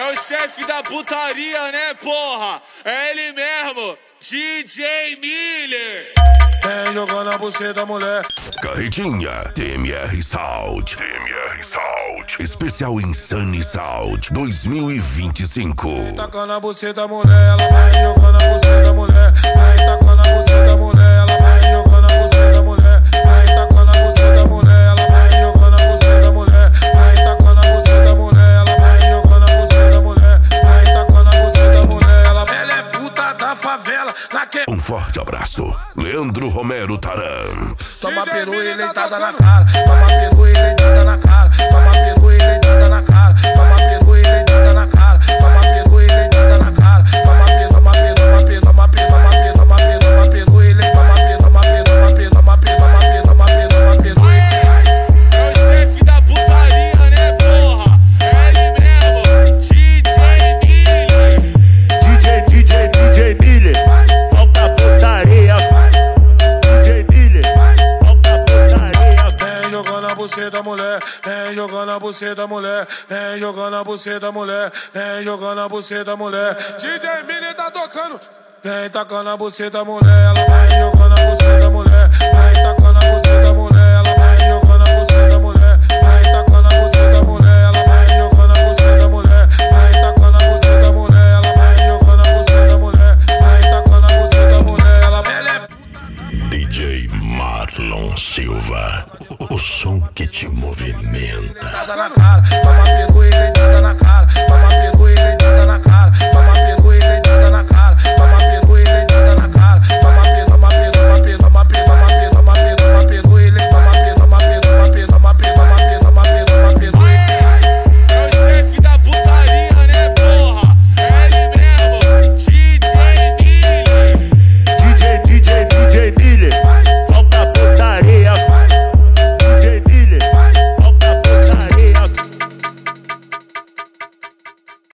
É o chefe da putaria, né, porra? É ele mesmo, DJ Miller. Vem jogando a buceta, mulher. Carretinha, TMR Sound. TMR Sound. Especial Insane Sound 2025. Vem tacando a buceta, mulher. Ela vai jogando a buceta, mulher. Vem tacando a buceta, mulher. Ela vai jogando a buceta, mulher. Vem tacando a buceta, mulher. Ela vai jogando a buceta, mulher. Vem tacando a buceta, mulher. Ela vai jogando a buceta, mulher. Vem tacando a buceta, mulher. Ela é puta da favela. Um forte abraço, Leandro Romero Taran. Toma peru e leitada na cara. Toma peru e leitada na cara. Toma peru e leitada na cara. Toma peru e leitada na cara. Toma peru e leitada na cara. Toma peru, toma peru, toma peru, toma peru, toma peru, toma peru, toma peru e leitada. Toma peru, toma peru, toma peru, toma peru, toma peru, toma peru, toma peru. É o chefe da putaria, né, porra? É ele mesmo, DJ Miller. DJ Miller. Falta putaria. DJ Miller. Falta putaria. Vem jogando a buceta, mulher. Vem jogando a buceta, mulher. Vem jogando a buceta, mulher. Vem jogando a buceta, mulher. DJ Miller tá tocando. Vem tacando a buceta, mulher. Ela vai jogando a buceta, mulher. Vem tacando